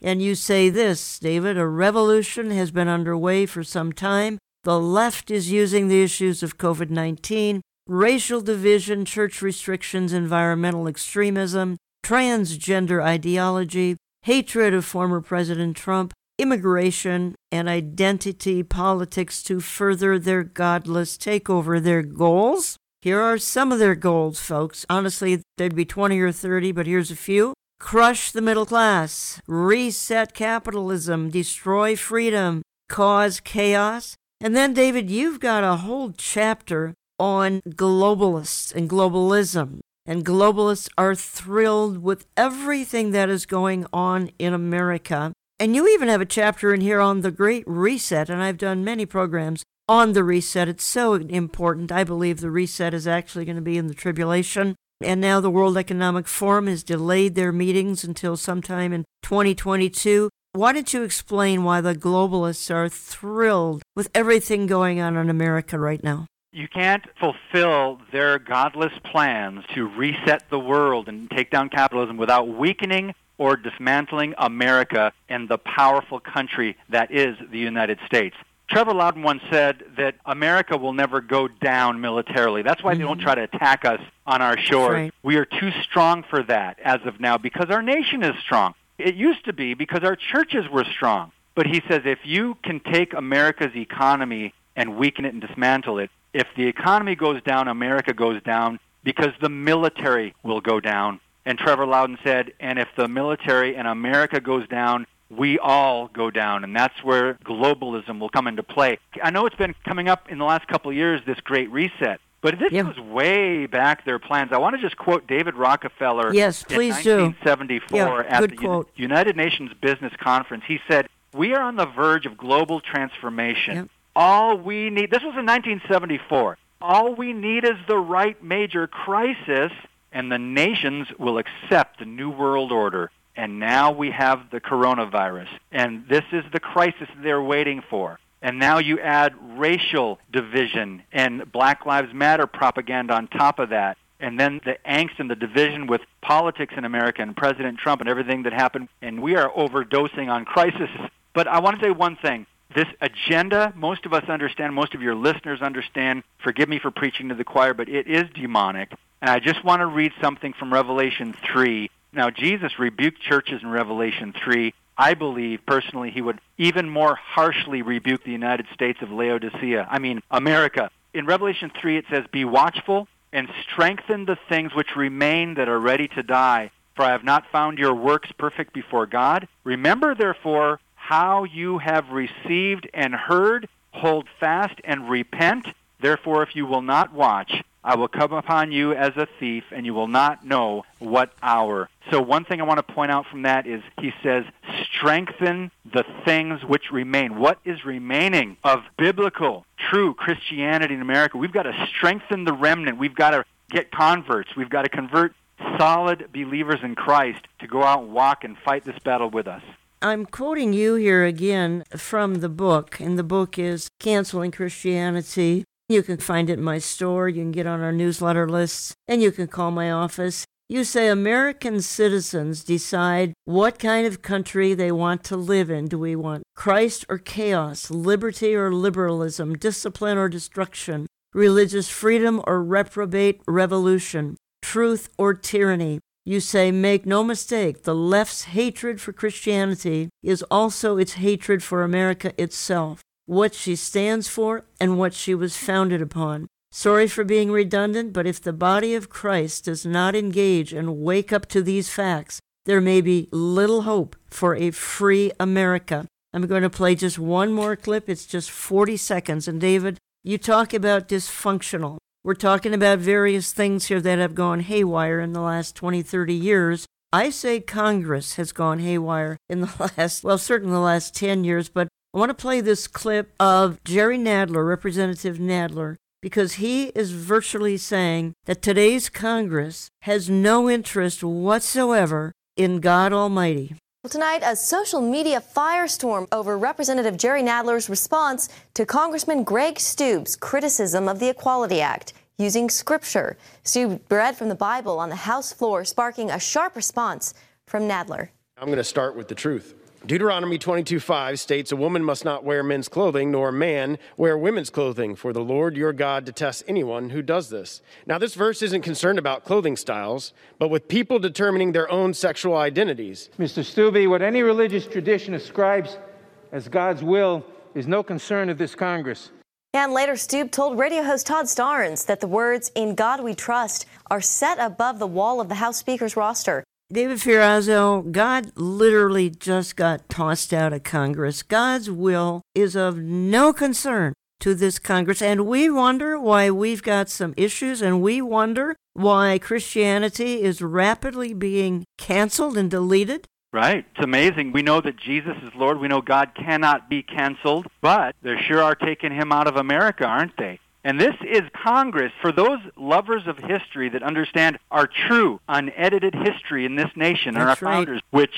G: And you say this, David, a revolution has been underway for some time. The left is using the issues of COVID-19, racial division, church restrictions, environmental extremism, transgender ideology, hatred of former President Trump, immigration, and identity politics to further their godless takeover. Their goals? Here are some of their goals, folks. Honestly, there'd be 20 or 30, but here's a few. Crush the middle class, reset capitalism, destroy freedom, cause chaos. And then, David, you've got a whole chapter on globalists and globalism. And globalists are thrilled with everything that is going on in America. And you even have a chapter in here on the Great Reset, and I've done many programs on the reset. It's so important. I believe the reset is actually going to be in the tribulation. And now the World Economic Forum has delayed their meetings until sometime in 2022. Why don't you explain why the globalists are thrilled with everything going on in America right now?
H: You can't fulfill their godless plans to reset the world and take down capitalism without weakening or dismantling America and the powerful country that is the United States. Trevor Loudon once said that America will never go down militarily. That's why they don't try to attack us on our shores. Right. We are too strong for that as of now because our nation is strong. It used to be because our churches were strong. But he says if you can take America's economy and weaken it and dismantle it, if the economy goes down, America goes down because the military will go down. And Trevor Loudon said, and if the military and America goes down, we all go down, and that's where globalism will come into play. I know it's been coming up in the last couple of years, this Great Reset, but this goes way back, their plans. I want to just quote David Rockefeller in 1974 at the United Nations Business Conference. He said, we are on the verge of global transformation. All we need, this was in 1974, all we need is the right major crisis, and the nations will accept the New World Order. And now we have the coronavirus, and this is the crisis they're waiting for. And now you add racial division and Black Lives Matter propaganda on top of that, and then the angst and the division with politics in America and President Trump and everything that happened, and we are overdosing on crisis. But I want to say one thing. This agenda, most of us understand, most of your listeners understand, forgive me for preaching to the choir, but it is demonic. And I just want to read something from Revelation 3. Now, Jesus rebuked churches in Revelation 3. I believe, personally, he would even more harshly rebuke the United States of Laodicea. I mean, America. In Revelation 3, it says, be watchful and strengthen the things which remain that are ready to die, for I have not found your works perfect before God. Remember, therefore, how you have received and heard, hold fast and repent. Therefore, if you will not watch, I will come upon you as a thief, and you will not know what hour. So one thing I want to point out from that is he says, strengthen the things which remain. What is remaining of biblical, true Christianity in America? We've got to strengthen the remnant. We've got to get converts. We've got to convert solid believers in Christ to go out and walk and fight this battle with us.
G: I'm quoting you here again from the book, and the book is Canceling Christianity. You can find it in my store, you can get on our newsletter lists, and you can call my office. You say American citizens decide what kind of country they want to live in. Do we want Christ or chaos, liberty or liberalism, discipline or destruction, religious freedom or reprobate revolution, truth or tyranny? You say, make no mistake, the left's hatred for Christianity is also its hatred for America itself, what she stands for and what she was founded upon. Sorry for being redundant, but if the body of Christ does not engage and wake up to these facts, there may be little hope for a free America. I'm going to play just one more clip. It's just 40 seconds. And David, you talk about dysfunctional. We're talking about various things here that have gone haywire in the last 20, 30 years. I say Congress has gone haywire in the last, well, certainly the last 10 years, but I want to play this clip of Jerry Nadler, Representative Nadler, because he is virtually saying that today's Congress has no interest whatsoever in God Almighty.
L: Tonight, a social media firestorm over Representative Jerry Nadler's response to Congressman Greg Steub's criticism of the Equality Act using Scripture. Steub read from the Bible on the House floor, sparking a sharp response from Nadler.
M: I'm going to start with the truth. Deuteronomy 22:5 states, "A woman must not wear men's clothing, nor a man wear women's clothing, for the Lord your God detests anyone who does this." Now, this verse isn't concerned about clothing styles, but with people determining their own sexual identities.
N: Mr. Stubbe, what any religious tradition ascribes as God's will is no concern of this Congress.
L: And later, Stube told radio host Todd Starnes that the words, "In God we trust," are set above the wall of the House Speaker's roster.
G: David Fiorazo, God literally just got tossed out of Congress. God's will is of no concern to this Congress, and we wonder why we've got some issues, and we wonder why Christianity is rapidly being canceled and deleted.
H: Right. It's amazing. We know that Jesus is Lord. We know God cannot be canceled, but they sure are taking him out of America, aren't they? And this is Congress, for those lovers of history that understand our true, unedited history in this nation and our founders, which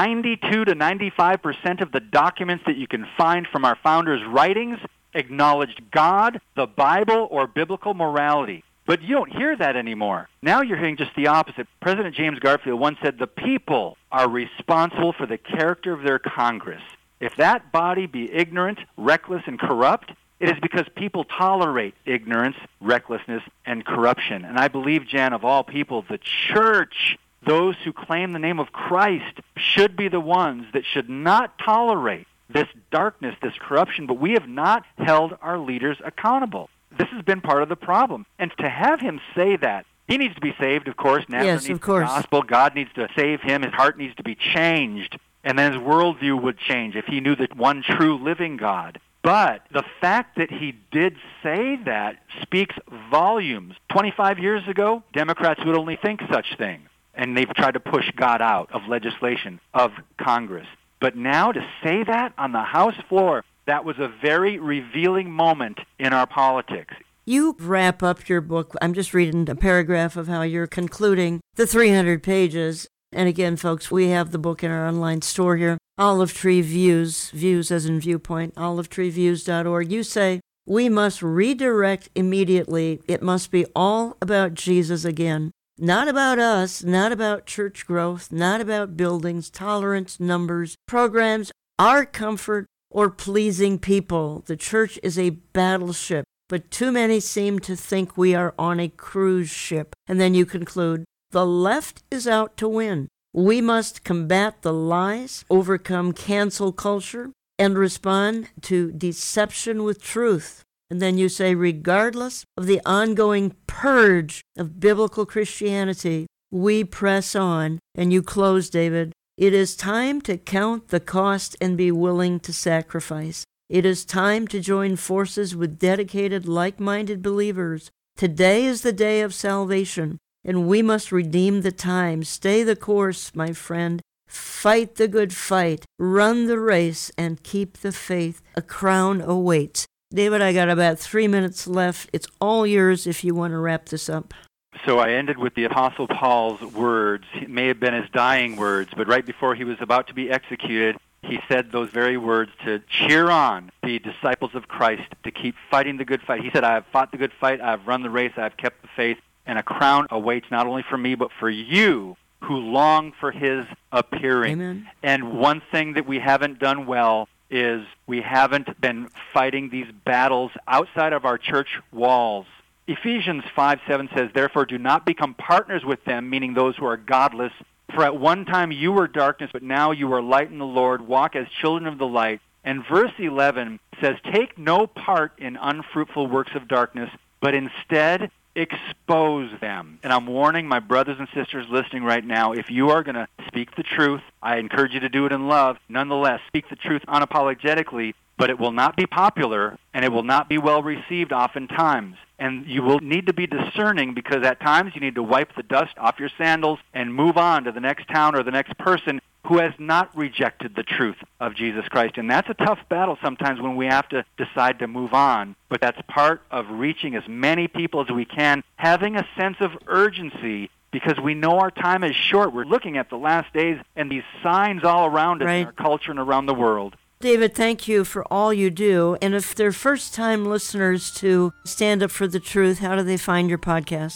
H: 92 to 95% of the documents that you can find from our founders' writings acknowledged God, the Bible, or biblical morality. But you don't hear that anymore. Now you're hearing just the opposite. President James Garfield once said, "The people are responsible for the character of their Congress. If that body be ignorant, reckless, and corrupt, it is because people tolerate ignorance, recklessness, and corruption." And I believe, Jan, of all people, the church, those who claim the name of Christ, should be the ones that should not tolerate this darkness, this corruption, but we have not held our leaders accountable. This has been part of the problem. And to have him say that, he needs to be saved, of course. Nazareth needs the gospel. God needs to save him. His heart needs to be changed. And then his worldview would change if he knew the one true living God. But the fact that he did say that speaks volumes. 25 years ago, Democrats would only think such things, and they've tried to push God out of legislation, of Congress. But now to say that on the House floor, that was a very revealing moment in our politics.
G: You wrap up your book. I'm just reading a paragraph of how you're concluding the 300 pages. And again, folks, we have the book in our online store here. Olive Tree Views, views as in viewpoint, olivetreeviews.org. You say, we must redirect immediately. It must be all about Jesus again. Not about us, not about church growth, not about buildings, tolerance, numbers, programs, our comfort, or pleasing people. The church is a battleship, but too many seem to think we are on a cruise ship. And then you conclude, the left is out to win. We must combat the lies, overcome cancel culture, and respond to deception with truth. And then you say, regardless of the ongoing purge of biblical Christianity, we press on. And you close, David, it is time to count the cost and be willing to sacrifice. It is time to join forces with dedicated, like-minded believers. Today is the day of salvation. And we must redeem the time. Stay the course, my friend. Fight the good fight. Run the race and keep the faith. A crown awaits. David, I got about 3 minutes left. It's all yours if you want to wrap this up.
H: So I ended with the Apostle Paul's words. It may have been his dying words, but right before he was about to be executed, he said those very words to cheer on the disciples of Christ to keep fighting the good fight. He said, I have fought the good fight. I have run the race. I have kept the faith. And a crown awaits not only for me, but for you who long for his appearing.
G: Amen.
H: And one thing that we haven't done well is we haven't been fighting these battles outside of our church walls. Ephesians 5:7 says, therefore do not become partners with them, meaning those who are godless. For at one time you were darkness, but now you are light in the Lord. Walk as children of the light. And verse 11 says, take no part in unfruitful works of darkness, but instead expose them. And I'm warning my brothers and sisters listening right now, if you are going to speak the truth, I encourage you to do it in love. Nonetheless, speak the truth unapologetically, but it will not be popular, and it will not be well received oftentimes. And you will need to be discerning, because at times you need to wipe the dust off your sandals and move on to the next town or the next person who has not rejected the truth of Jesus Christ. And that's a tough battle sometimes when we have to decide to move on. But that's part of reaching as many people as we can, having a sense of urgency, because we know our time is short. We're looking at the last days and these signs all around us in our culture and around the world.
G: David, thank you for all you do. And if they're first-time listeners to Stand Up for the Truth, how do they find your podcast?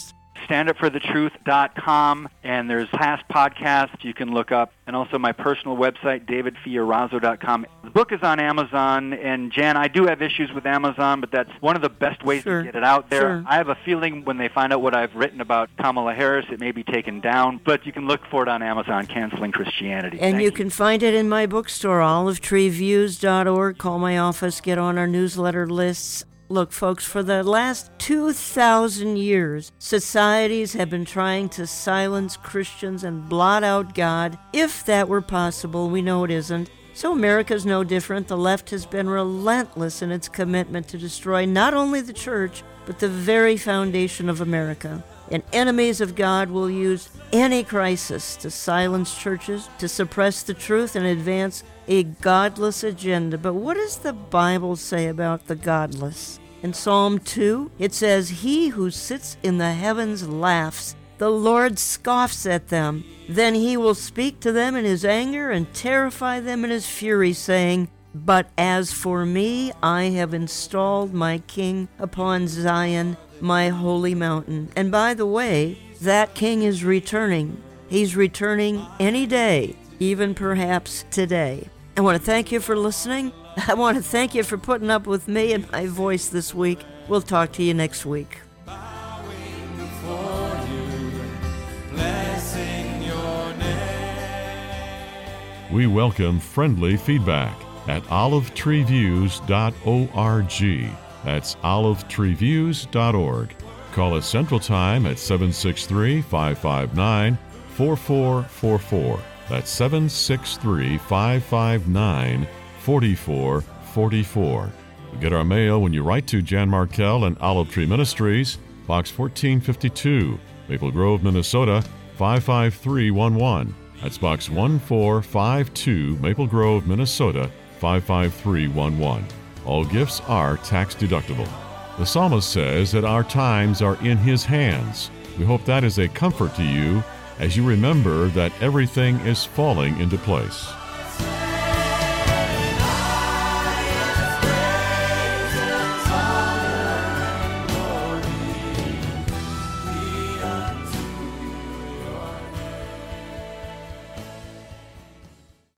H: standupforthetruth.com, and there's past podcasts you can look up, and also my personal website, davidfiorazo.com. The book is on Amazon, and Jan, I do have issues with Amazon, but that's one of the best ways to get it out there.
G: Sure.
H: I have a feeling when they find out what I've written about Kamala Harris, it may be taken down, but you can look for it on Amazon, Canceling Christianity.
G: And you can find it in my bookstore, olivetreeviews.org. Call my office, get on our newsletter lists. Look, folks, for the last 2,000 years, societies have been trying to silence Christians and blot out God. If that were possible, we know it isn't. So America's no different. The left has been relentless in its commitment to destroy not only the church, but the very foundation of America. And enemies of God will use any crisis to silence churches, to suppress the truth, and advance a godless agenda. But what does the Bible say about the godless? In Psalm 2, it says, "He who sits in the heavens laughs. The Lord scoffs at them. Then he will speak to them in his anger and terrify them in his fury, saying, But as for me, I have installed my king upon Zion, my holy mountain." And by the way, that king is returning. He's returning any day, even perhaps today. I want to thank you for listening. I want to thank you for putting up with me and my voice this week. We'll talk to you next week.
A: We welcome friendly feedback at olivetreeviews.org. That's olivetreeviews.org. Call us Central Time at 763-559-4444. That's 763-559-4444. You get our mail when you write to Jan Markell and Olive Tree Ministries, Box 1452, Maple Grove, Minnesota, 55311. That's Box 1452, Maple Grove, Minnesota, 55311. All gifts are tax deductible. The psalmist says that our times are in his hands. We hope that is a comfort to you as you remember that everything is falling into place.